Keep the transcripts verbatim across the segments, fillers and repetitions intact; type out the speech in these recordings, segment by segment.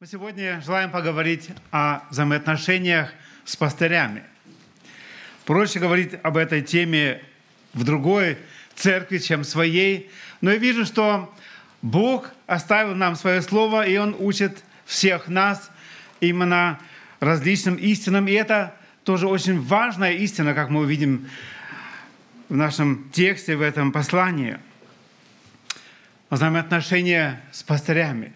Мы сегодня желаем поговорить о взаимоотношениях с пастырями. Проще говорить об этой теме в другой церкви, чем в своей. Но я вижу, что Бог оставил нам свое слово, и Он учит всех нас именно различным истинам. И это тоже очень важная истина, как мы увидим в нашем тексте, в этом послании. Взаимоотношения с пастырями.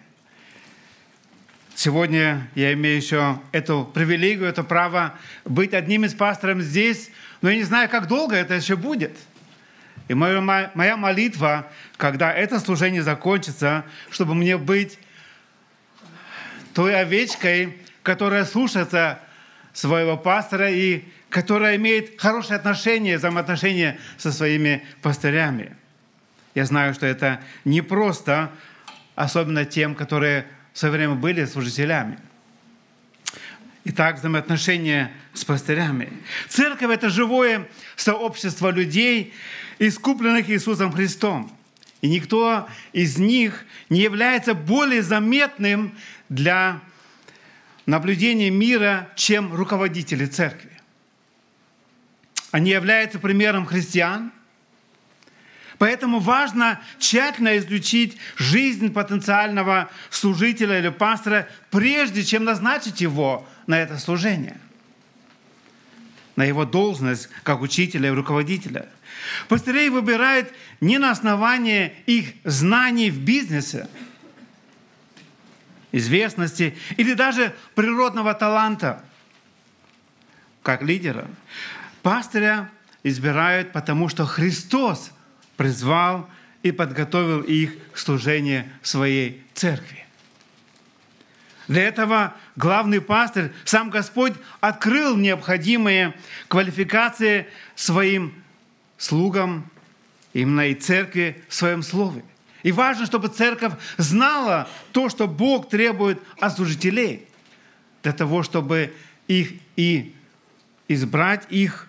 Сегодня я имею еще эту привилегию, это право быть одним из пасторов здесь, но я не знаю, как долго это еще будет. И моя, моя молитва, когда это служение закончится, чтобы мне быть той овечкой, которая слушается своего пастора и которая имеет хорошие отношения, взаимоотношения со своими пастырями. Я знаю, что это непросто, особенно тем, которые в свое время были служителями. Итак, взаимоотношения с пастырями. Церковь — это живое сообщество людей, искупленных Иисусом Христом. И никто из них не является более заметным для наблюдения мира, чем руководители церкви. Они являются примером христиан. Поэтому важно тщательно изучить жизнь потенциального служителя или пастора, прежде чем назначить его на это служение, на его должность как учителя и руководителя. Пастырей выбирают не на основании их знаний в бизнесе, известности или даже природного таланта, как лидера. Пастыря избирают, потому что Христос призвал и подготовил их к служению своей церкви. Для этого главный пастырь, сам Господь, открыл необходимые квалификации своим слугам, именно и церкви в своем слове. И важно, чтобы церковь знала то, что Бог требует от служителей, для того, чтобы их и избрать их,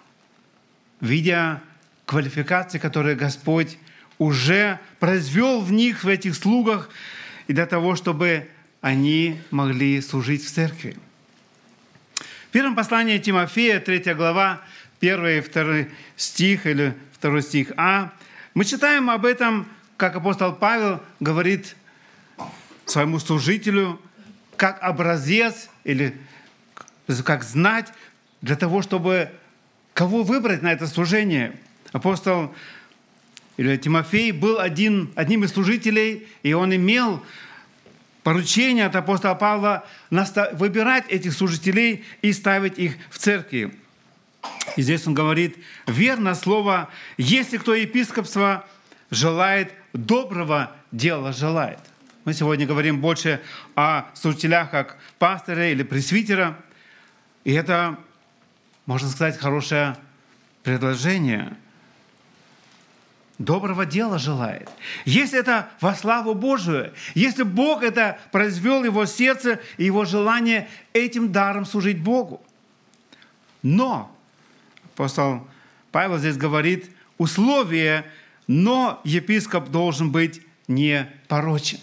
видя квалификации, которые Господь уже произвел в них, в этих слугах, и для того, чтобы они могли служить в церкви. В первом послании Тимофея, третья глава, первый и второй стих, или второй стих А, мы читаем об этом, как апостол Павел говорит своему служителю, как образец, или как знать, для того, чтобы кого выбрать на это служение. Апостол или Тимофей был один, одним из служителей, и он имел поручение от апостола Павла выбирать этих служителей и ставить их в церкви. И здесь он говорит, верно слово, если кто епископства желает, доброго дела желает. Мы сегодня говорим больше о служителях как пастыря или пресвитера, и это, можно сказать, хорошее предложение. Доброго дела желает. Если это во славу Божию, если Бог это произвел его сердце и его желание этим даром служить Богу. Но, апостол Павел здесь говорит, условие, но епископ должен быть непорочен.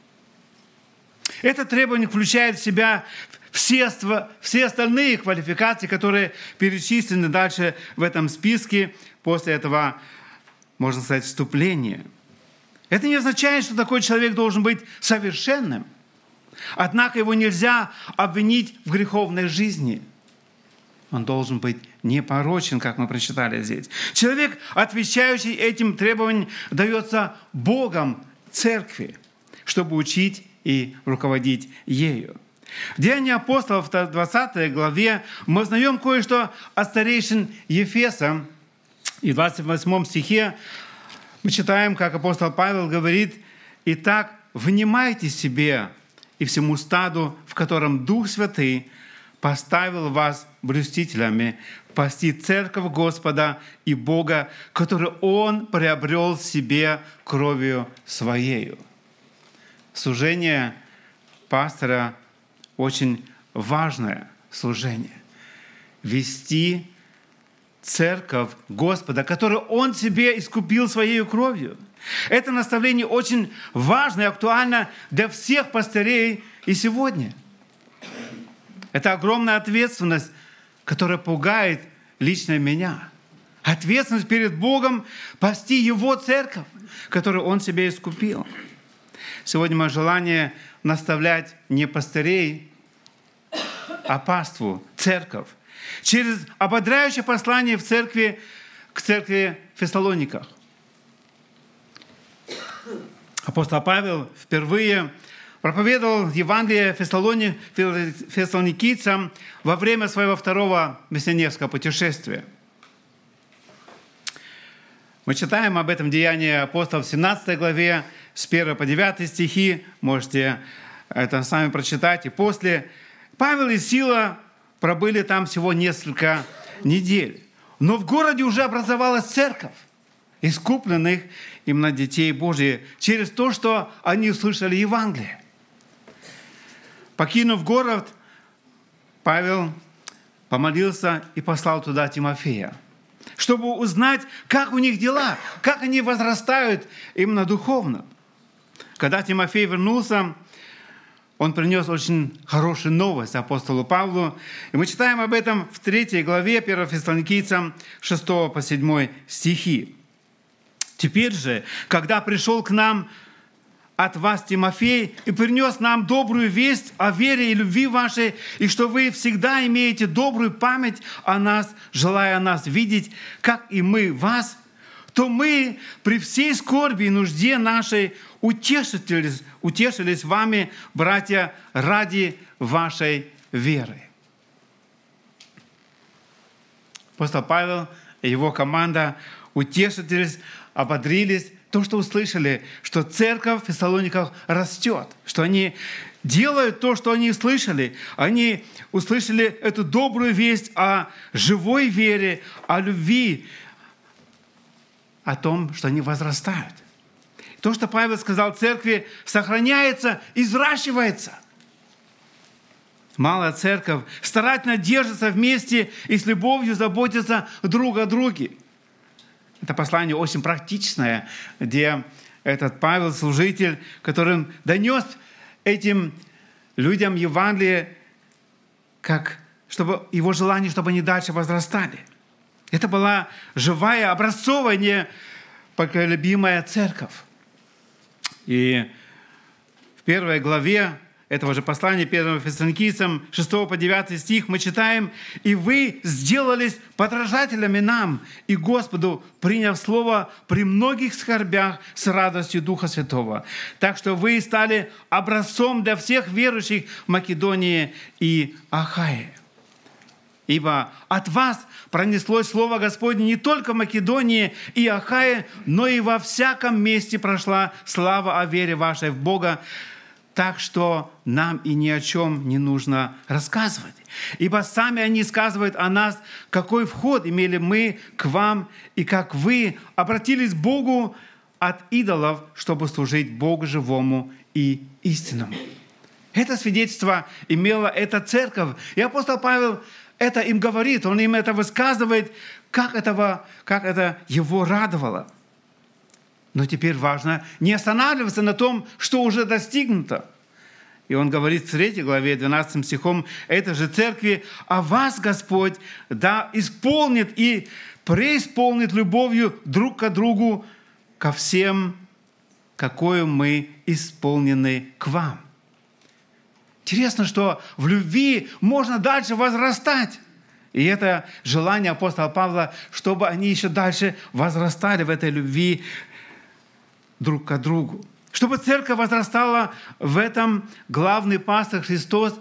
Это требование включает в себя все, все остальные квалификации, которые перечислены дальше в этом списке после этого, можно сказать, вступление. Это не означает, что такой человек должен быть совершенным. Однако его нельзя обвинить в греховной жизни. Он должен быть непорочен, как мы прочитали здесь. Человек, отвечающий этим требованиям, дается Богом церкви, чтобы учить и руководить ею. В Деянии апостолов, в двадцатой главе, мы узнаем кое-что от старейшин Ефеса. И в двадцать восьмом стихе мы читаем, как апостол Павел говорит, «Итак, внимайте себе и всему стаду, в котором Дух Святый поставил вас блюстителями, пасти церковь Господа и Бога, которую Он приобрел себе кровью Своею». Служение пастора очень важное служение. Вести церковь Господа, которую Он себе искупил Своей кровью. Это наставление очень важно и актуально для всех пастырей и сегодня. Это огромная ответственность, которая пугает лично меня. Ответственность перед Богом пасти Его церковь, которую Он себе искупил. Сегодня мое желание наставлять не пастырей, а паству, церковь. Через ободряющее послание в церкви, к церкви в Фессалониках. Апостол Павел впервые проповедовал Евангелие Фессалони, фессалоникийцам во время своего второго миссионерского путешествия. Мы читаем об этом деянии апостолов в семнадцатой главе, с первого по девятый стихи. Можете это сами прочитать. И после Павел и Сила пробыли там всего несколько недель. Но в городе уже образовалась церковь искупленных именно детей Божьих через то, что они услышали Евангелие. Покинув город, Павел помолился и послал туда Тимофея, чтобы узнать, как у них дела, как они возрастают именно духовно. Когда Тимофей вернулся, он принес очень хорошую новость апостолу Павлу. И мы читаем об этом в третьей главе первого Фессалоникийцам шестого по седьмой стихи. «Теперь же, когда пришел к нам от вас Тимофей и принес нам добрую весть о вере и любви вашей, и что вы всегда имеете добрую память о нас, желая нас видеть, как и мы вас, то мы при всей скорби и нужде нашей утешились, утешились вами, братья, ради вашей веры». Апостол Павел и его команда утешились, ободрились, то, что услышали, что церковь в Фессалониках растет, что они делают то, что они слышали. Они услышали эту добрую весть о живой вере, о любви, о том, что они возрастают. То, что Павел сказал церкви, сохраняется и взращивается. Малая церковь старательно держится вместе и с любовью заботится друг о друге. Это послание очень практичное, где этот Павел, служитель, который донес этим людям Евангелие, как, чтобы его желание, чтобы они дальше возрастали. Это была живая, образцовая, непоколебимая церковь. И в первой главе этого же послания первого Фессалоникийцам шестого по девятый стих мы читаем: «И вы сделались подражателями нам и Господу, приняв слово при многих скорбях с радостью Духа Святого. Так что вы стали образцом для всех верующих в Македонии и Ахае. Ибо от вас пронеслось слово Господне не только в Македонии и Ахае, но и во всяком месте прошла слава о вере вашей в Бога, так что нам и ни о чем не нужно рассказывать. Ибо сами они сказывают о нас, какой вход имели мы к вам, и как вы обратились к Богу от идолов, чтобы служить Богу живому и истинному». Это свидетельство имела эта церковь. И апостол Павел это им говорит, он им это высказывает, как, этого, как это его радовало. Но теперь важно не останавливаться на том, что уже достигнуто. И он говорит в третьей главе, двенадцатым стихом этой же церкви: «А вас Господь да исполнит и преисполнит любовью друг к другу ко всем, какую мы исполнены к вам». Интересно, что в любви можно дальше возрастать. И это желание апостола Павла, чтобы они еще дальше возрастали в этой любви друг к другу. Чтобы церковь возрастала в этом, главный пастор Христос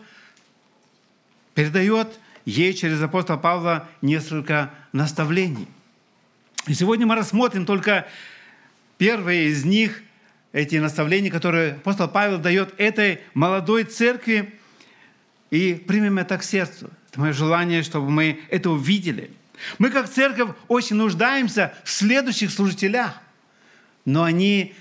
передает ей через апостола Павла несколько наставлений. И сегодня мы рассмотрим только первые из них, эти наставления, которые апостол Павел дает этой молодой церкви, и примем это к сердцу. Это мое желание, чтобы мы это увидели. Мы, как церковь, очень нуждаемся в следующих служителях, но они,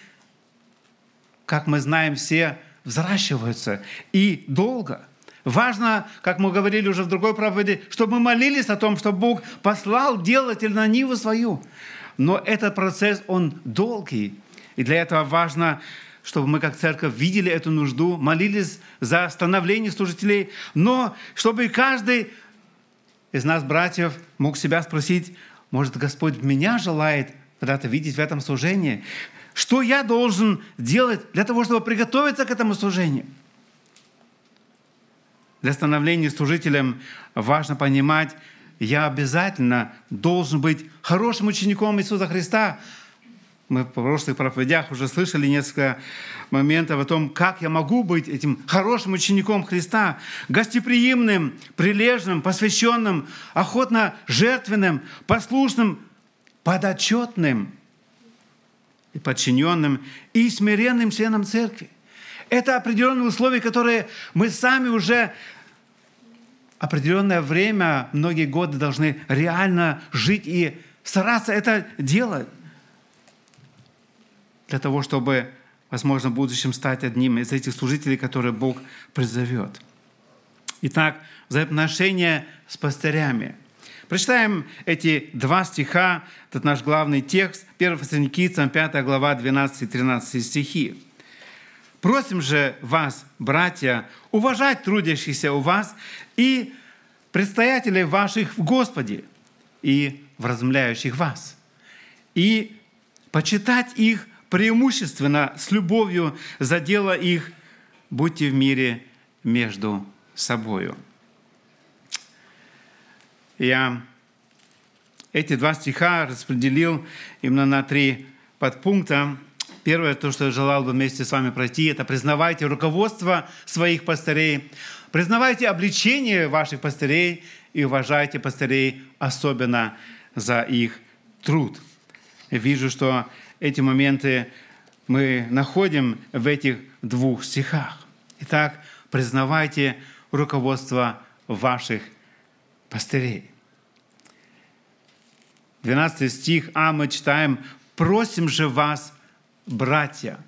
как мы знаем, все взращиваются и долго. Важно, как мы говорили уже в другой проповеди, чтобы мы молились о том, чтобы Бог послал делателя на ниву свою. Но этот процесс, он долгий. И для этого важно, чтобы мы как церковь видели эту нужду, молились за становление служителей, но чтобы и каждый из нас, братьев, мог себя спросить, может, Господь меня желает когда-то видеть в этом служении? Что я должен делать для того, чтобы приготовиться к этому служению? Для становления служителем важно понимать, я обязательно должен быть хорошим учеником Иисуса Христа. Мы в прошлых проповедях уже слышали несколько моментов о том, как я могу быть этим хорошим учеником Христа, гостеприимным, прилежным, посвященным, охотно жертвенным, послушным, подотчетным и подчиненным и смиренным членом церкви. Это определенные условия, которые мы сами уже определенное время, многие годы должны реально жить и стараться это делать для того, чтобы, возможно, в будущем стать одним из этих служителей, которые Бог призовет. Итак, взаимоотношения с пастырями. Прочитаем эти два стиха, это наш главный текст, первое Фессалоникийцам, пятая глава, двенадцатый-тринадцатый стихи. «Просим же вас, братья, уважать трудящихся у вас и предстоятелей ваших в Господе и вразумляющих вас, и почитать их преимущественно с любовью за дело их, будьте в мире между собою». Я эти два стиха распределил именно на три подпункта. Первое, то, что я желал бы вместе с вами пройти, это признавайте руководство своих пастырей, признавайте обличение ваших пастырей и уважайте пастырей особенно за их труд. Вижу, что эти моменты мы находим в этих двух стихах. Итак, признавайте руководство ваших пастырей. двенадцатый стих, а мы читаем: «Просим же вас, братья».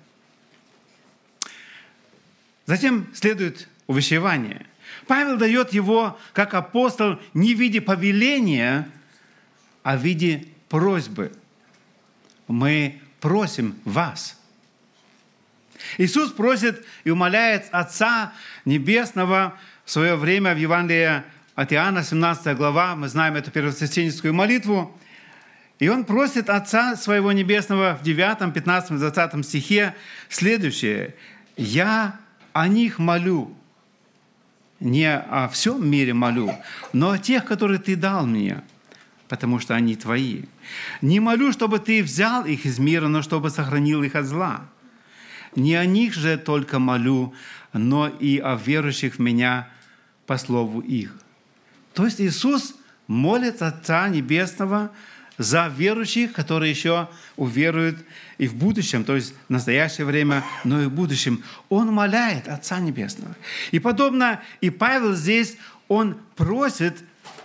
Затем следует увещевание. Павел дает его, как апостол, не в виде повеления, а в виде просьбы. Мы просим вас. Иисус просит и умоляет Отца Небесного в свое время в Евангелии от Иоанна, семнадцатая глава, мы знаем эту первосвященническую молитву, и он просит Отца Своего Небесного в девятом, пятнадцатом, двадцатом стихе следующее: «Я о них молю, не о всем мире молю, но о тех, которые Ты дал мне, потому что они Твои. Не молю, чтобы Ты взял их из мира, но чтобы сохранил их от зла. Не о них же только молю, но и о верующих в Меня по слову их». То есть Иисус молит Отца Небесного за верующих, которые еще уверуют и в будущем, то есть в настоящее время, но и в будущем. Он умоляет Отца Небесного. И подобно и Павел здесь, он просит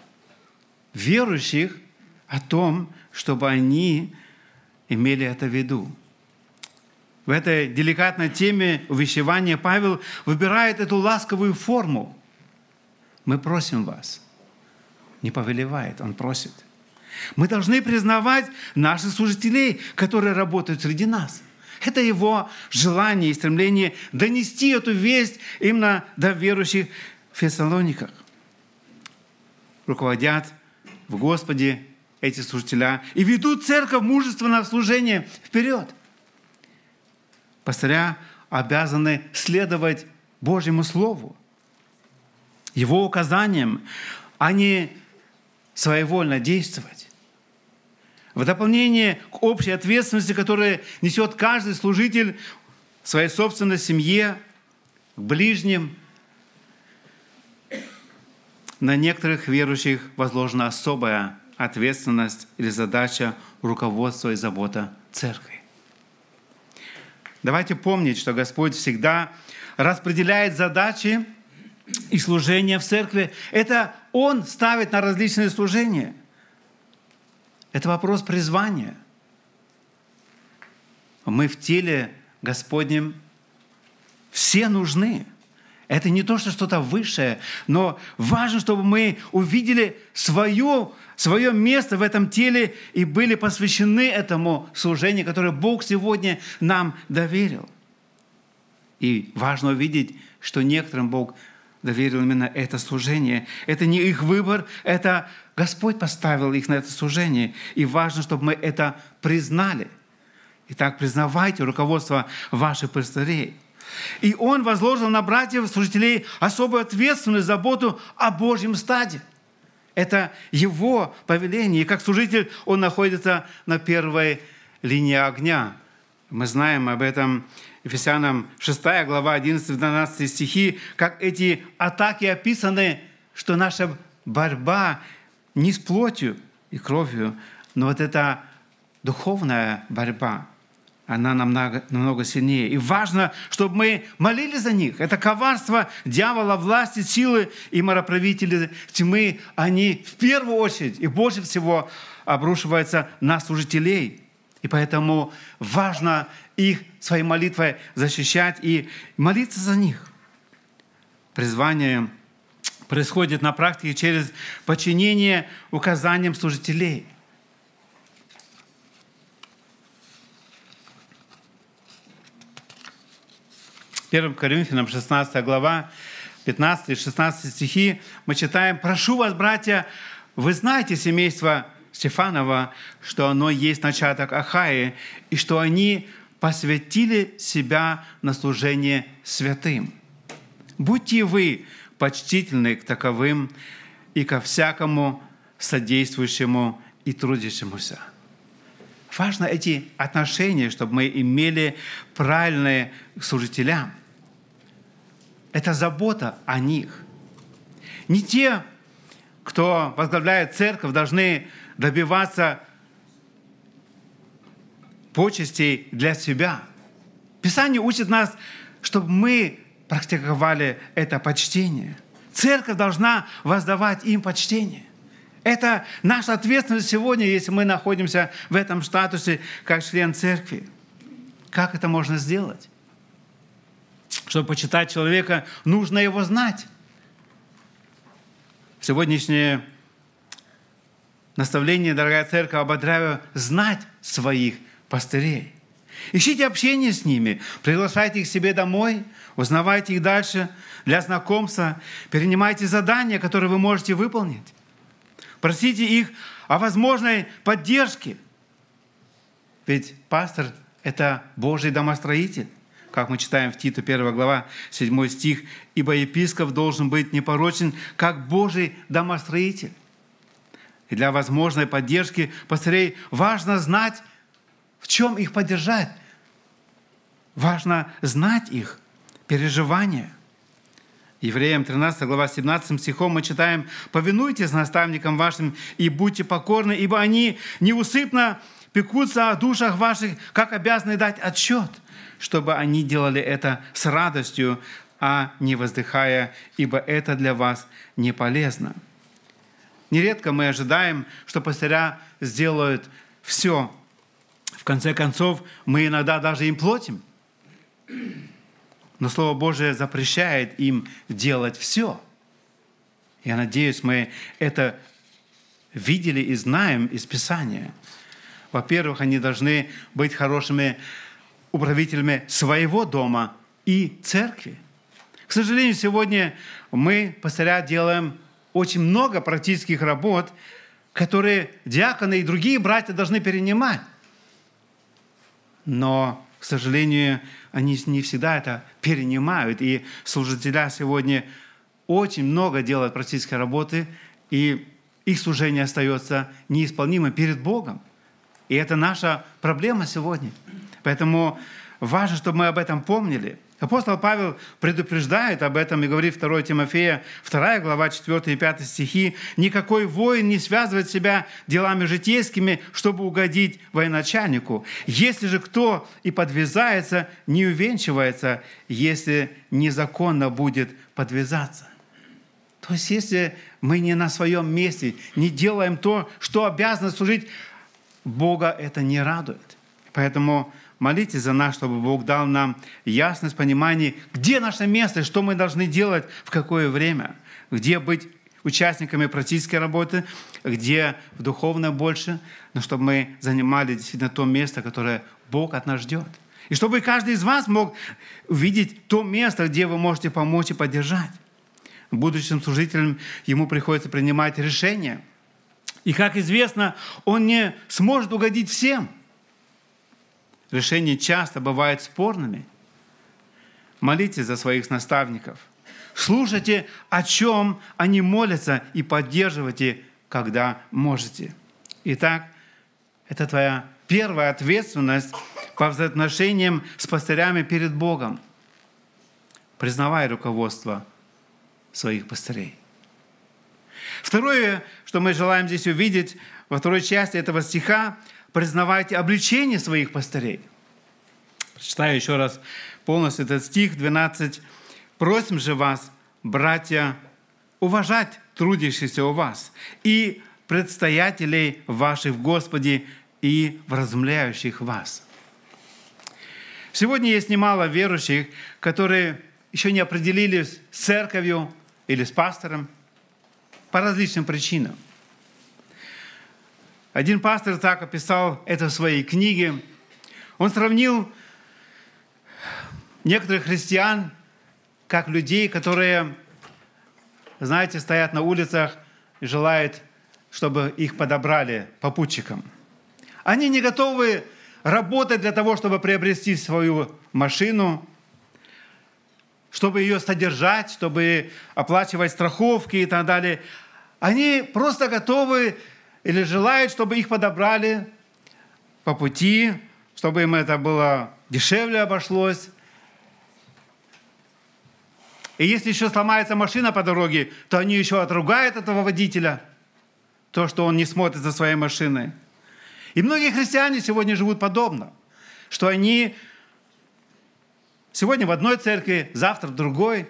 верующих о том, чтобы они имели это в виду. В этой деликатной теме увещевания Павел выбирает эту ласковую форму. Мы просим вас. Не повелевает, он просит. Мы должны признавать наших служителей, которые работают среди нас. Это его желание и стремление донести эту весть именно до верующих в Фессалониках. Руководят в Господе эти служителя и ведут церковь мужественно в служение вперед. Пастыря обязаны следовать Божьему Слову, Его указаниям, а не своевольно действовать. В дополнение к общей ответственности, которую несет каждый служитель в своей собственной семье, к ближним, на некоторых верующих возложена особая ответственность или задача руководства и забота церкви. Давайте помнить, что Господь всегда распределяет задачи и служения в церкви. Это Он ставит на различные служения. Это вопрос призвания. Мы в теле Господнем все нужны. Это не то, что что-то высшее, но важно, чтобы мы увидели свое, свое место в этом теле и были посвящены этому служению, которое Бог сегодня нам доверил. И важно увидеть, что некоторым Бог доверил именно это служение. Это не их выбор, это Господь поставил их на это служение. И важно, чтобы мы это признали. Итак, признавайте руководство ваших пастырей. И Он возложил на братьев, служителей, особую ответственность, заботу о Божьем стаде. Это Его повеление. И как служитель Он находится на первой линии огня. Мы знаем об этом. Ефесянам шестая глава, одиннадцатый-двенадцатый стихи, как эти атаки описаны, что наша борьба не с плотью и кровью, но вот эта духовная борьба, она намного, намного сильнее. И важно, чтобы мы молились за них. Это коварство дьявола, власти, силы и мороправители тьмы, они в первую очередь и больше всего обрушиваются на служителей. И поэтому важно их своей молитвой защищать и молиться за них. Призвание происходит на практике через подчинение указаниям служителей. первое Коринфянам шестнадцатая глава, пятнадцатый-шестнадцатый стихи мы читаем: «Прошу вас, братья, вы знаете семейство Стефанова, что оно есть начаток Ахаи, и что они посвятили себя на служение святым. Будьте вы почтительны к таковым и ко всякому содействующему и трудящемуся». Важно эти отношения, чтобы мы имели правильные к служителям. Это забота о них. Не те, кто возглавляет церковь, должны добиваться почестей для себя. Писание учит нас, чтобы мы практиковали это почтение. Церковь должна воздавать им почтение. Это наша ответственность сегодня, если мы находимся в этом статусе как член церкви. Как это можно сделать? Чтобы почитать человека, нужно его знать. Сегодняшнее наставление, дорогая церковь, ободряю знать своих пастырей. Ищите общение с ними, приглашайте их к себе домой, узнавайте их дальше для знакомства, перенимайте задания, которые вы можете выполнить. Просите их о возможной поддержке. Ведь пастор – это Божий домостроитель. Как мы читаем в Титу первая глава, седьмой стих, «Ибо епископ должен быть непорочен, как Божий домостроитель». И для возможной поддержки пастырей важно знать, в чем их поддержать. Важно знать их переживания. Евреям тринадцатая глава, семнадцатым стихом мы читаем: «Повинуйтесь наставникам вашим и будьте покорны, ибо они неусыпно пекутся о душах ваших, как обязаны дать отчет, чтобы они делали это с радостью, а не воздыхая, ибо это для вас не полезно». Нередко мы ожидаем, что пастыря сделают все. В конце концов, мы иногда даже им платим. Но Слово Божие запрещает им делать все. Я надеюсь, мы это видели и знаем из Писания. Во-первых, они должны быть хорошими управителями своего дома и церкви. К сожалению, сегодня мы, пастыря, делаем очень много практических работ, которые диаконы и другие братья должны перенимать. Но, к сожалению, они не всегда это перенимают. И служители сегодня очень много делают практической работы, и их служение остается неисполнимым перед Богом. И это наша проблема сегодня. Поэтому важно, чтобы мы об этом помнили. Апостол Павел предупреждает об этом и говорит второе Тимофея, вторая глава, четвёртый и пятый стихи: «Никакой воин не связывает себя делами житейскими, чтобы угодить военачальнику. Если же кто и подвязается, не увенчивается, если незаконно будет подвязаться». То есть, если мы не на своем месте, не делаем то, что обязаны служить, Бога это не радует. Поэтому молитесь за нас, чтобы Бог дал нам ясность, понимание, где наше место, что мы должны делать, в какое время, где быть участниками практической работы, где в духовной больше, но чтобы мы занимали действительно то место, которое Бог от нас ждет. И чтобы каждый из вас мог увидеть то место, где вы можете помочь и поддержать. Будущим служителям ему приходится принимать решения. И, как известно, он не сможет угодить всем. Решения часто бывают спорными. Молитесь за своих наставников. Слушайте, о чем они молятся, и поддерживайте, когда можете. Итак, это твоя первая ответственность по взаимоотношениям с пастырями перед Богом. Признавай руководство своих пастырей. Второе, что мы желаем здесь увидеть, во второй части этого стиха, признавайте обличение своих пастырей. Читаю еще раз полностью этот стих, двенадцать. «Просим же вас, братья, уважать трудящихся у вас и предстоятелей ваших в Господе и вразумляющих вас». Сегодня есть немало верующих, которые еще не определились с церковью или с пастором по различным причинам. Один пастор так описал это в своей книге. Он сравнил некоторых христиан как людей, которые, знаете, стоят на улицах и желают, чтобы их подобрали попутчикам. Они не готовы работать для того, чтобы приобрести свою машину, чтобы ее содержать, чтобы оплачивать страховки и так далее. Они просто готовы или желают, чтобы их подобрали по пути, чтобы им это было дешевле обошлось. И если еще сломается машина по дороге, то они еще отругают этого водителя, то, что он не смотрит за своей машиной. И многие христиане сегодня живут подобно, что они сегодня в одной церкви, завтра в другой.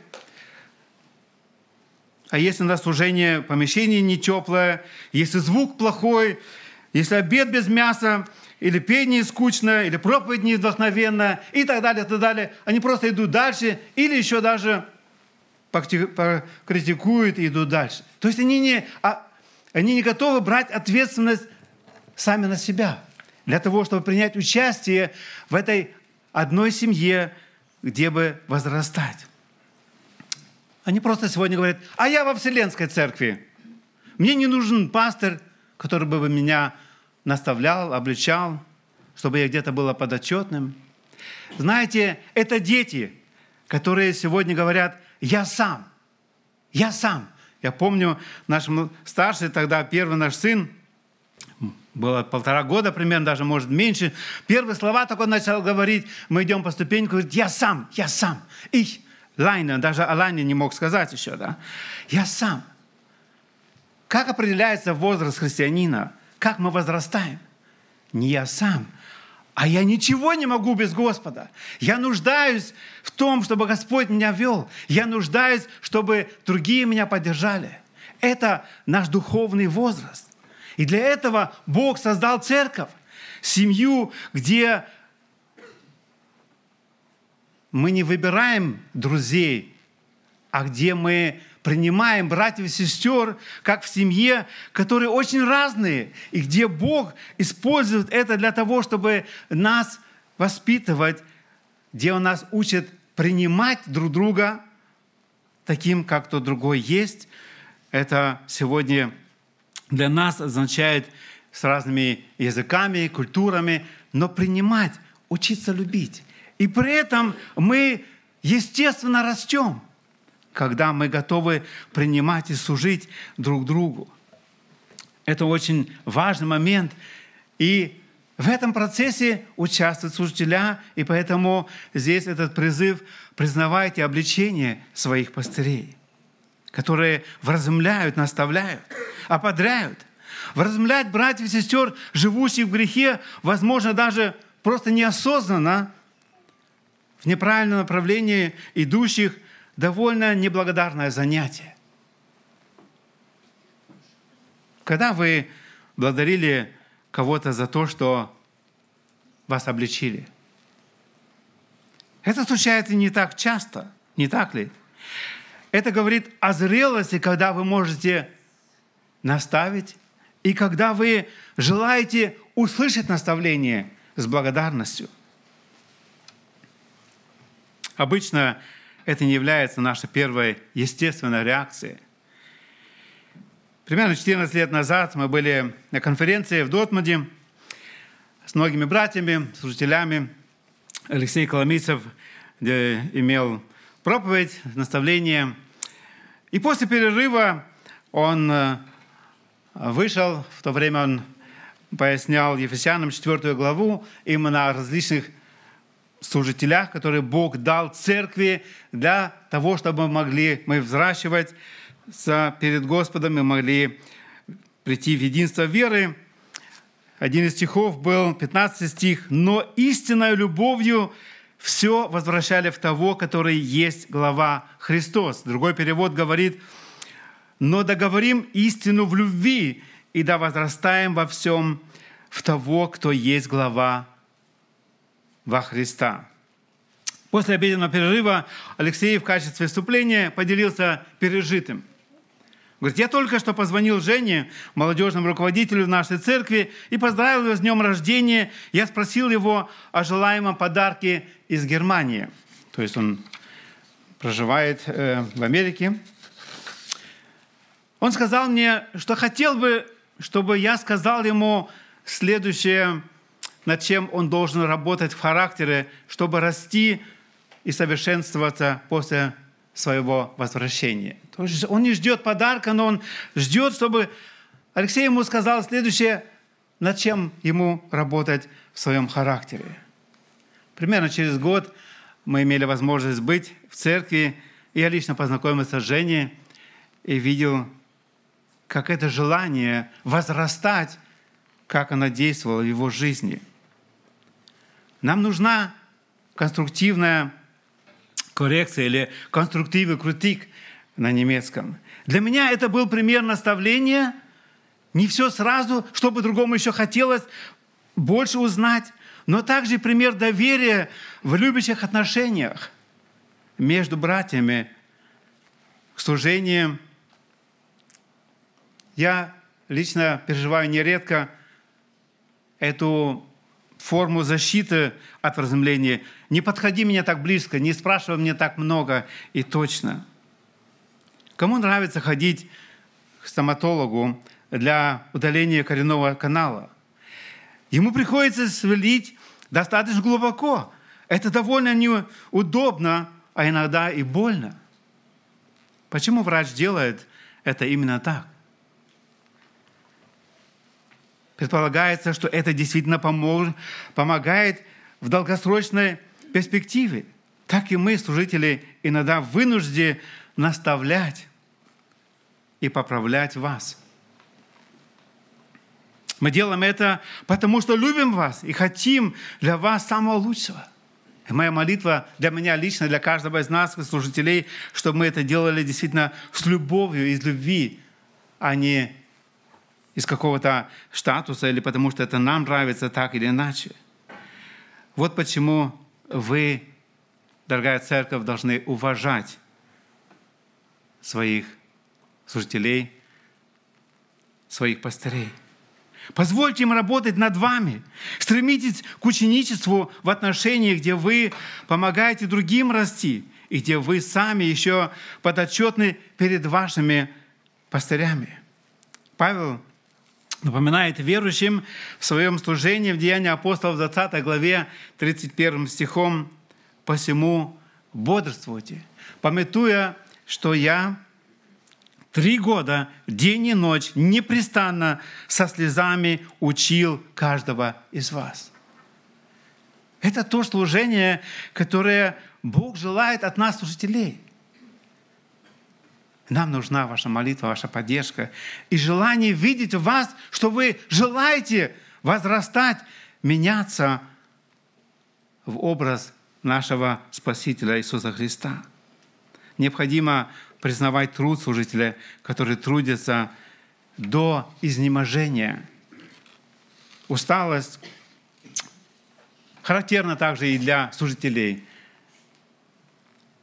А если на служение помещение не теплое, если звук плохой, если обед без мяса, или пение скучно, или проповедь не вдохновенная, и так далее, и так далее, они просто идут дальше, или еще даже покритикуют и идут дальше. То есть они не, а, они не готовы брать ответственность сами на себя для того, чтобы принять участие в этой одной семье, где бы возрастать. Они просто сегодня говорят: а я во Вселенской церкви. Мне не нужен пастор, который бы меня наставлял, обличал, чтобы я где-то был подотчетным. Знаете, это дети, которые сегодня говорят: я сам, я сам. Я помню, наш старший тогда, первый наш сын, было полтора года примерно, даже может меньше, первые слова только начал говорить, мы идем по ступенькам, говорит: я сам, я сам. Ich, Лайна, даже Алане не мог сказать еще, да? Я сам. Как определяется возраст христианина? Как мы возрастаем? Не я сам, а я ничего не могу без Господа. Я нуждаюсь в том, чтобы Господь меня вел. Я нуждаюсь, чтобы другие меня поддержали. Это наш духовный возраст. И для этого Бог создал церковь, семью, где мы не выбираем друзей, а где мы принимаем братьев и сестер, как в семье, которые очень разные, и где Бог использует это для того, чтобы нас воспитывать, где Он нас учит принимать друг друга таким, как тот другой есть. Это сегодня для нас означает с разными языками, культурами, но принимать, учиться любить. И при этом мы, естественно, растем, когда мы готовы принимать и служить друг другу. Это очень важный момент. И в этом процессе участвуют служителя, и поэтому здесь этот призыв: признавайте обличение своих пастырей, которые вразумляют, наставляют, ободряют. Вразумлять братьев и сестер, живущих в грехе, возможно, даже просто неосознанно, в неправильном направлении идущих, довольно неблагодарное занятие. Когда вы благодарили кого-то за то, что вас обличили, Это случается не так часто, не так ли? Это говорит о зрелости, когда вы можете наставить, и когда вы желаете услышать наставление с благодарностью. Обычно это не является нашей первой естественной реакцией. Примерно четырнадцать лет назад мы были на конференции в Дортмунде с многими братьями, служителями. Алексей Коломийцев имел проповедь, наставление. И после перерыва он вышел, в то время он пояснял Ефесянам четвёртую главу именно о различных служителях, которые Бог дал церкви для того, чтобы мы могли мы взращивать перед Господом, мы могли прийти в единство веры. Один из стихов был, пятнадцатый стих. «Но истинной любовью все возвращали в того, который есть глава Христос». Другой перевод говорит: «Но договорим истину в любви, и да возрастаем во всем в того, кто есть глава во Христа». После обеденного перерыва Алексей в качестве вступления поделился пережитым. Говорит: я только что позвонил Жене, молодежному руководителю нашей церкви, и поздравил его с днем рождения. Я спросил его о желаемом подарке из Германии. То есть он проживает э, в Америке. Он сказал мне, что хотел бы, чтобы я сказал ему следующее, над чем он должен работать в характере, чтобы расти и совершенствоваться после своего возвращения. То есть он не ждет подарка, но он ждет, чтобы Алексей ему сказал следующее, над чем ему работать в своем характере. Примерно через год мы имели возможность быть в церкви, и я лично познакомился с Женей и видел, как это желание возрастать, как оно действовало в его жизни. Нам нужна конструктивная коррекция или конструктивный критик на немецком. Для меня это был пример наставления. Не все сразу, чтобы другому еще хотелось больше узнать, но также пример доверия в любящих отношениях между братьями, к служению. Я лично переживаю нередко эту форму защиты от вразумления. Не подходи меня так близко, не спрашивай меня так много и точно. Кому нравится ходить к стоматологу для удаления коренного канала? Ему приходится сверлить достаточно глубоко. Это довольно неудобно, а иногда и больно. Почему врач делает это именно так? Предполагается, что это действительно помог, помогает в долгосрочной перспективе. Так и мы, служители, иногда вынуждены наставлять и поправлять вас. Мы делаем это потому, что любим вас и хотим для вас самого лучшего. И моя молитва для меня лично, для каждого из нас, служителей, чтобы мы это делали действительно с любовью, из любви, а не из какого-то статуса или потому, что это нам нравится так или иначе. Вот почему вы, дорогая церковь, должны уважать своих служителей, своих пастырей. Позвольте им работать над вами. Стремитесь к ученичеству в отношениях, где вы помогаете другим расти, и где вы сами еще подотчетны перед вашими пастырями. Павел напоминает верующим в своем служении в Деянии апостолов в двадцатой главе тридцать первым стихом: «Посему бодрствуйте, памятуя, что я три года, день и ночь, непрестанно со слезами учил каждого из вас». Это то служение, которое Бог желает от нас, служителей. Нам нужна ваша молитва, ваша поддержка и желание видеть в вас, что вы желаете возрастать, меняться в образ нашего Спасителя Иисуса Христа. Необходимо признавать труд служителя, который трудится до изнеможения. Усталость характерна также и для служителей.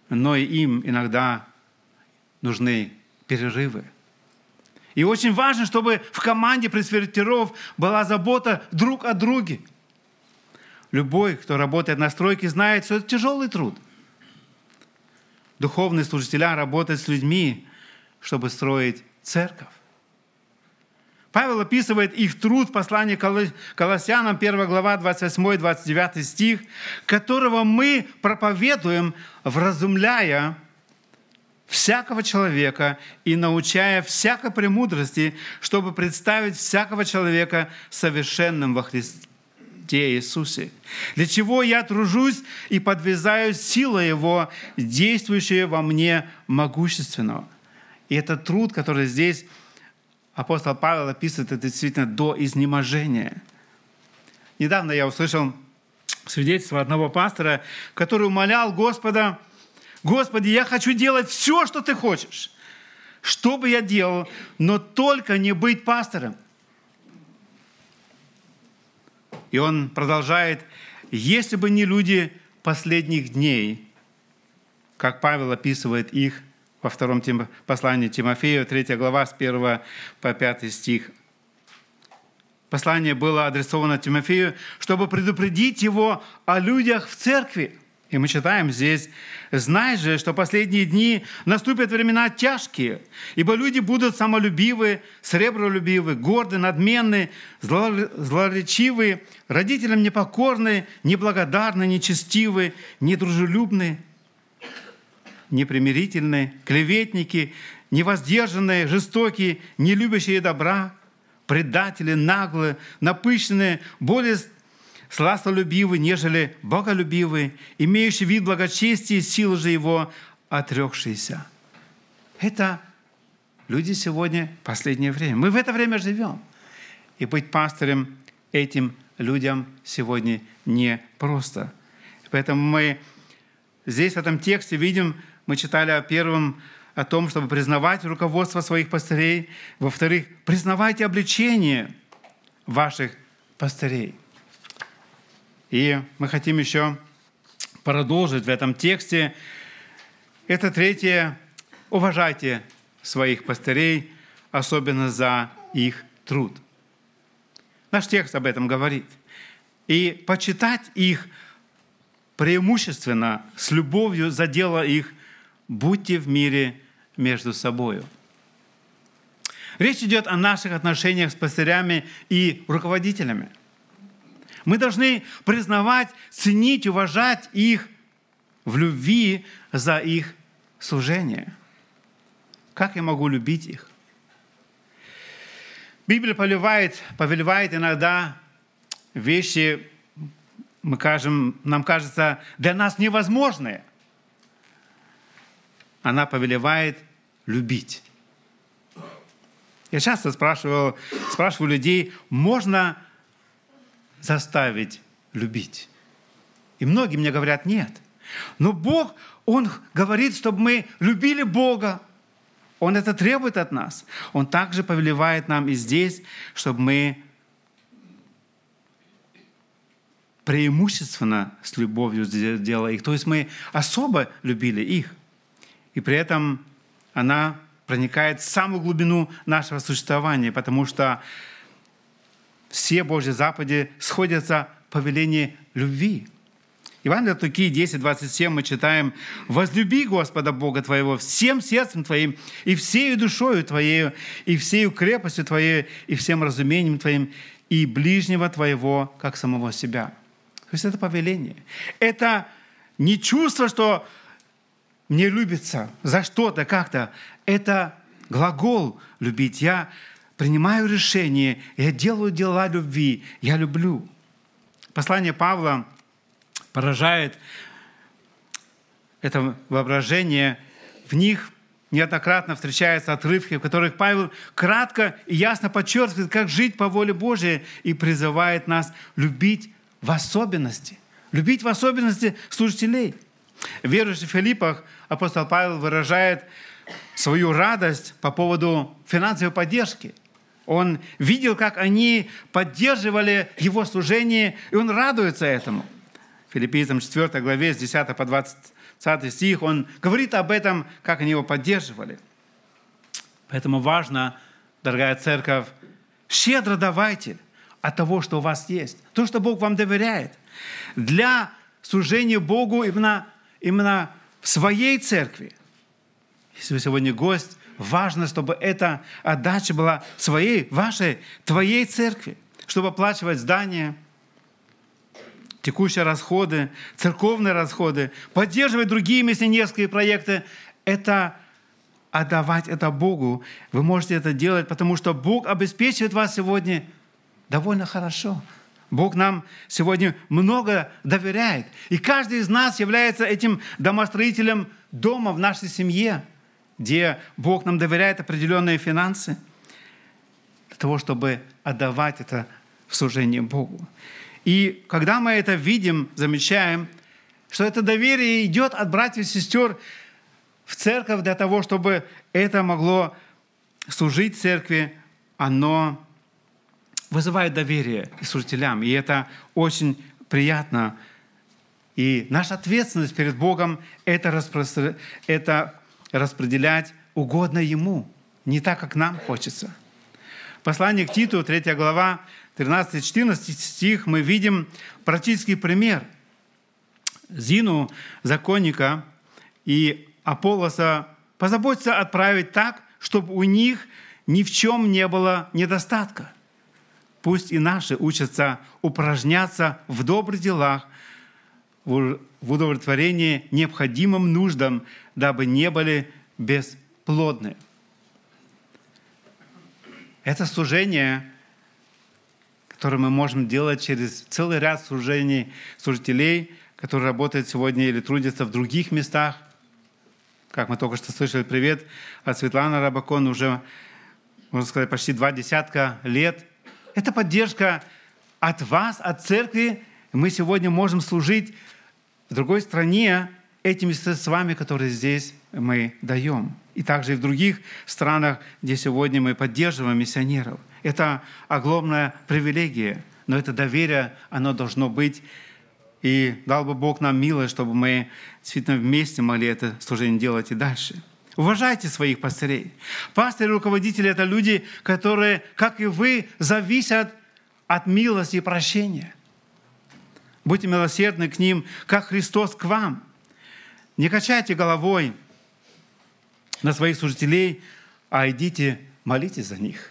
но и им иногда нужны перерывы. И очень важно, чтобы в команде пресвитеров была забота друг о друге. Любой, кто работает на стройке, знает, что это тяжелый труд. Духовные служители работают с людьми, чтобы строить церковь. Павел описывает их труд в послании к Колоссянам, первая глава, двадцать восьмой двадцать девятый стих, которого мы проповедуем, вразумляя всякого человека и научая всякой премудрости, чтобы представить всякого человека совершенным во Христе Иисусе. Для чего я тружусь и подвязаю силой Его, действующей во мне могущественного. И этот труд, который здесь апостол Павел описывает, это действительно до изнеможения. Недавно я услышал свидетельство одного пастора, который умолял Господа: «Господи, я хочу делать все, что Ты хочешь. Что бы я делал, но только не быть пастором». И он продолжает: «Если бы не люди последних дней», как Павел описывает их во втором послании Тимофею, третья глава, с первого по пятый стих. Послание было адресовано Тимофею, чтобы предупредить его о людях в церкви. И мы читаем здесь: «Знай же, что последние дни наступят времена тяжкие, ибо люди будут самолюбивы, сребролюбивы, горды, надменны, злоречивы, родителям непокорны, неблагодарны, нечестивы, недружелюбны, непримирительны, клеветники, невоздержанные, жестокие, не любящие добра, предатели, наглые, напыщенные, более сластолюбивы, нежели боголюбивы, имеющие вид благочестия, силы же его отрекшиеся». Это люди сегодня в последнее время. Мы в это время живем. И быть пастырем этим людям сегодня непросто. Поэтому мы здесь в этом тексте видим, мы читали о первом, о том, чтобы признавать руководство своих пастырей. Во-вторых, признавайте обличение ваших пастырей. И мы хотим еще продолжить в этом тексте. Это третье. Уважайте своих пастырей, особенно за их труд. Наш текст об этом говорит. И почитать их преимущественно, с любовью за дело их, будьте в мире между собою. Речь идет о наших отношениях с пастырями и руководителями. Мы должны признавать, ценить, уважать их в любви за их служение. Как я могу любить их? Библия повелевает, повелевает иногда вещи, мы кажем, нам кажется, для нас невозможные. Она повелевает любить. Я часто спрашиваю, спрашиваю людей, можно заставить любить? И многие мне говорят, нет. Но Бог, Он говорит, чтобы мы любили Бога. Он это требует от нас. Он также повелевает нам и здесь, чтобы мы преимущественно с любовью делали их. То есть мы особо любили их. И при этом она проникает в самую глубину нашего существования, потому что все Божьи заповеди сходятся в повелении любви. Евангелие от Луки десять двадцать семь мы читаем: «Возлюби Господа Бога твоего всем сердцем твоим, и всею душою твоею, и всею крепостью твоей, и всем разумением твоим, и ближнего твоего, как самого себя». То есть это повеление. Это не чувство, что мне любится за что-то, как-то. Это глагол «любить». Я принимаю решение, я делаю дела любви, я люблю. Послание Павла поражает это воображение. В них неоднократно встречаются отрывки, в которых Павел кратко и ясно подчеркивает, как жить по воле Божией, и призывает нас любить в особенности. Любить в особенности служителей. В верующих Филиппах апостол Павел выражает свою радость по поводу финансовой поддержки. Он видел, как они поддерживали его служение, и он радуется этому. В Филиппийцам четвёртой главе с десятого по двадцать двадцатый стих, он говорит об этом, как они его поддерживали. Поэтому важно, дорогая церковь, щедро давайте от того, что у вас есть. То, что Бог вам доверяет. Для служения Богу именно, именно в своей церкви. Если вы сегодня гость, важно, чтобы эта отдача была своей, вашей, твоей церкви, чтобы оплачивать здания, текущие расходы, церковные расходы, поддерживать другие миссионерские проекты. Это отдавать это Богу. Вы можете это делать, потому что Бог обеспечивает вас сегодня довольно хорошо. Бог нам сегодня много доверяет. И каждый из нас является этим домостроителем дома в нашей семье, где Бог нам доверяет определенные финансы для того, чтобы отдавать это в служение Богу. И когда мы это видим, замечаем, что это доверие идет от братьев и сестер в церковь для того, чтобы это могло служить церкви, оно вызывает доверие и служителям. И это очень приятно. И наша ответственность перед Богом – это, распро... это распределять угодно Ему, не так, как нам хочется. Послание к Титу, третья глава, тринадцатый-четырнадцатый стих, мы видим практический пример. Зину, законника, и Аполлоса позаботиться отправить так, чтобы у них ни в чем не было недостатка. Пусть и наши учатся упражняться в добрых делах, в удовлетворении необходимым нуждам, дабы не были бесплодны. Это служение, которое мы можем делать через целый ряд служений, служителей, которые работают сегодня или трудятся в других местах. Как мы только что слышали, привет от Светланы Рабакон, уже, можно сказать, почти два десятка лет. Это поддержка от вас, от церкви. Мы сегодня можем служить в другой стране этими средствами, которые здесь мы даем. И также и в других странах, где сегодня мы поддерживаем миссионеров. Это огромная привилегия, но это доверие, оно должно быть. И дал бы Бог нам милость, чтобы мы действительно вместе могли это служение делать и дальше. Уважайте своих пастырей. Пастыри, руководители – это люди, которые, как и вы, зависят от милости и прощения. Будьте милосердны к ним, как Христос к вам. Не качайте головой на своих служителей, а идите молитесь за них.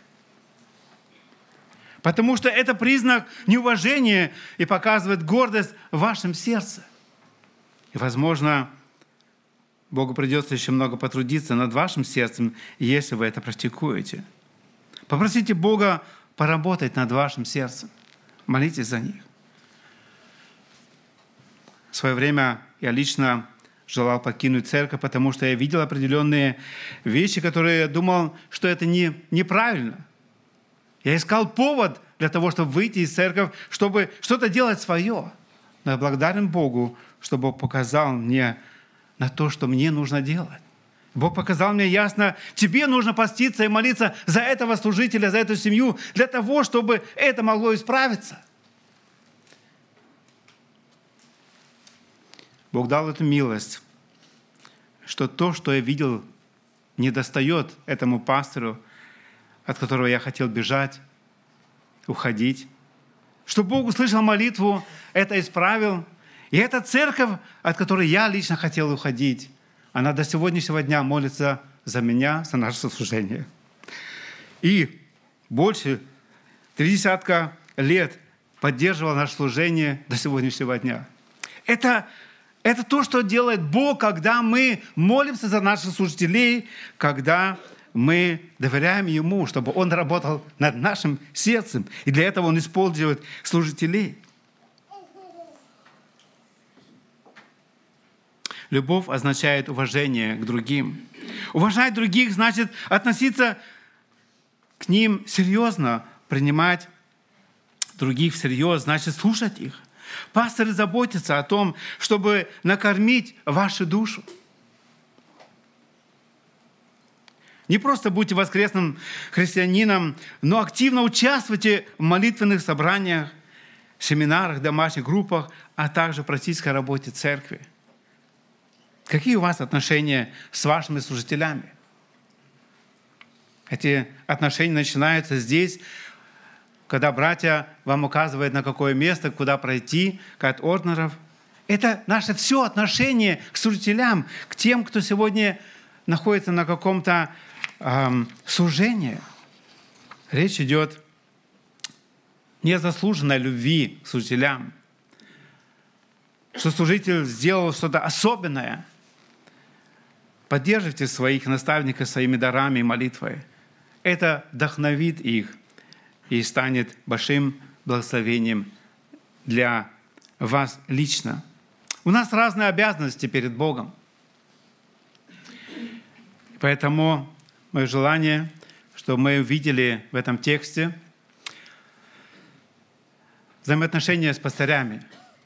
Потому что это признак неуважения и показывает гордость в вашем сердце. И, возможно, Богу придется еще много потрудиться над вашим сердцем, если вы это практикуете. Попросите Бога поработать над вашим сердцем. Молитесь за них. В свое время я лично желал покинуть церковь, потому что я видел определенные вещи, которые я думал, что это не, неправильно. Я искал повод для того, чтобы выйти из церкви, чтобы что-то делать свое. Но я благодарен Богу, что Бог показал мне на то, что мне нужно делать. Бог показал мне ясно, тебе нужно поститься и молиться за этого служителя, за эту семью, для того, чтобы это могло исправиться. Бог дал эту милость, что то, что я видел, не достает этому пастору, от которого я хотел бежать, уходить. Что Бог услышал молитву, это исправил. И эта церковь, от которой я лично хотел уходить, она до сегодняшнего дня молится за меня, за наше служение. И больше три десятка лет поддерживал наше служение до сегодняшнего дня. Это, это то, что делает Бог, когда мы молимся за наших служителей, когда мы доверяем Ему, чтобы Он работал над нашим сердцем. И для этого Он использует служителей. Любовь означает уважение к другим. Уважать других значит относиться к ним серьезно, принимать других всерьез, значит слушать их. Пасторы заботятся о том, чтобы накормить вашу душу. Не просто будьте воскресным христианином, но активно участвуйте в молитвенных собраниях, семинарах, домашних группах, а также в практической работе церкви. Какие у вас отношения с вашими служителями? Эти отношения начинаются здесь, когда братья вам указывают, на какое место, куда пройти, как от орднеров. Это наше все отношение к служителям, к тем, кто сегодня находится на каком-то эм, служении. Речь идет не о заслуженной любви к служителям, что служитель сделал что-то особенное. Поддерживайте своих наставников своими дарами и молитвой. Это вдохновит их и станет большим благословением для вас лично. У нас разные обязанности перед Богом. Поэтому мое желание, чтобы мы увидели в этом тексте взаимоотношения с пастырями.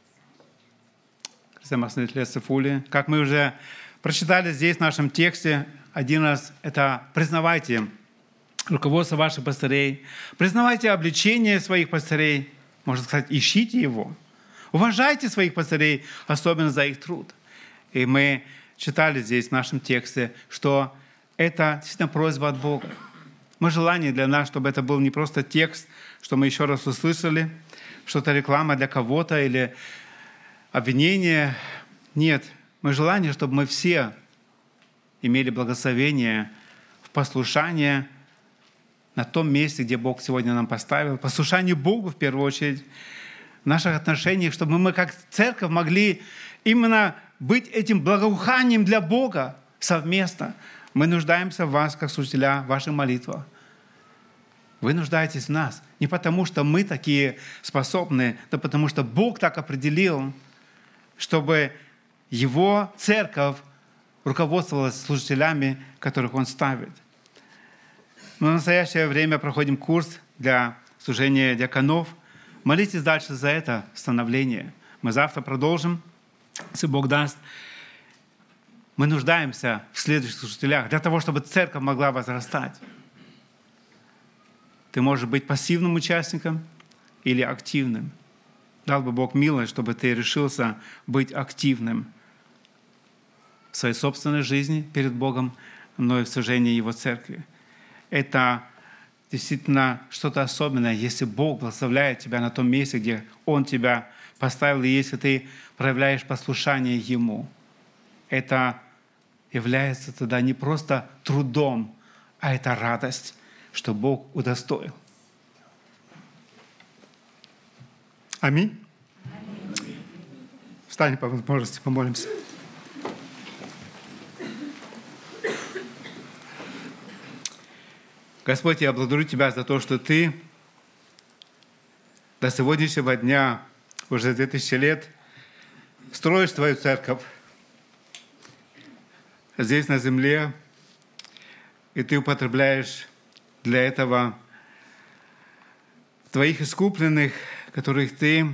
Как мы уже прочитали здесь в нашем тексте, один раз это признавайте руководство ваших пастырей, признавайте обличение своих пастырей, можно сказать, ищите его, уважайте своих пастырей, особенно за их труд. И мы читали здесь в нашем тексте, что это действительно просьба от Бога. Мы желание для нас, чтобы это был не просто текст, что мы еще раз услышали, что-то реклама для кого-то или обвинение. Нет, мы желание, чтобы мы все имели благословение в послушании на том месте, где Бог сегодня нам поставил, послушание Богу в первую очередь, в наших отношениях, чтобы мы как церковь могли именно быть этим благоуханием для Бога совместно. Мы нуждаемся в вас, как служителя, в ваших молитвах. Вы нуждаетесь в нас. Не потому, что мы такие способные, но потому, что Бог так определил, чтобы Его церковь руководствовалась служителями, которых Он ставит. Мы в настоящее время проходим курс для служения диаконов. Молитесь дальше за это становление. Мы завтра продолжим, если Бог даст. Мы нуждаемся в следующих служителях для того, чтобы церковь могла возрастать. Ты можешь быть пассивным участником или активным. Дал бы Бог милость, чтобы ты решился быть активным в своей собственной жизни перед Богом, но и в служении Его церкви. Это действительно что-то особенное, если Бог благословляет тебя на том месте, где Он тебя поставил, и если ты проявляешь послушание Ему. Это является тогда не просто трудом, а это радость, что Бог удостоил. Аминь. Встань по возможности, помолимся. Господь, я благодарю Тебя за то, что Ты до сегодняшнего дня, уже две тысячи лет, строишь Твою церковь здесь на земле, и Ты употребляешь для этого Твоих искупленных, которых Ты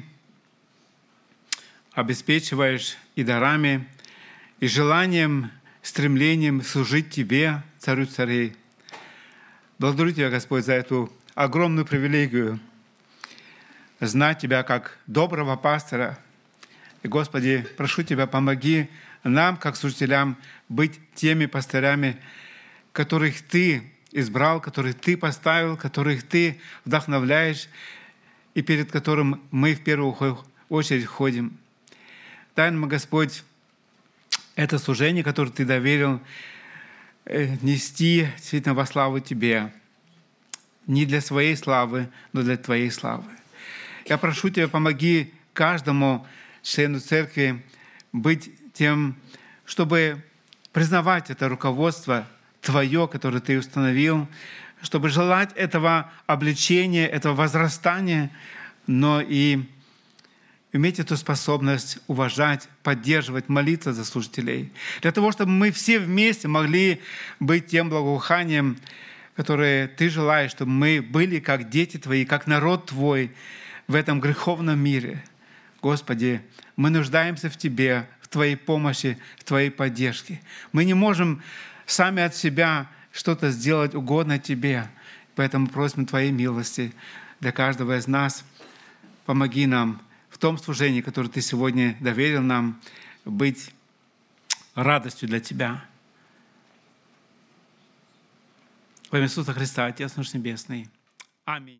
обеспечиваешь и дарами, и желанием, стремлением служить Тебе, Царю царей. Благодарю Тебя, Господь, за эту огромную привилегию знать Тебя как доброго пастора. И, Господи, прошу Тебя, помоги нам, как служителям, быть теми пастырями, которых Ты избрал, которых Ты поставил, которых Ты вдохновляешь, и перед которым мы в первую очередь ходим. Дай нам, Господь, это служение, которое Ты доверил, нести действительно во славу Тебе. Не для своей славы, но для Твоей славы. Я прошу Тебя, помоги каждому члену церкви быть тем, чтобы признавать это руководство Твое, которое Ты установил, чтобы желать этого обличения, этого возрастания, но и иметь эту способность уважать, поддерживать, молиться за служителей. Для того, чтобы мы все вместе могли быть тем благоуханием, которое Ты желаешь, чтобы мы были как дети Твои, как народ Твой в этом греховном мире. Господи, мы нуждаемся в Тебе, в Твоей помощи, в Твоей поддержке. Мы не можем сами от себя что-то сделать угодно Тебе. Поэтому просим Твоей милости для каждого из нас. Помоги нам в том служении, которое Ты сегодня доверил нам, быть радостью для тебя. Во имя Иисуса Христа, Отец наш Небесный. Аминь.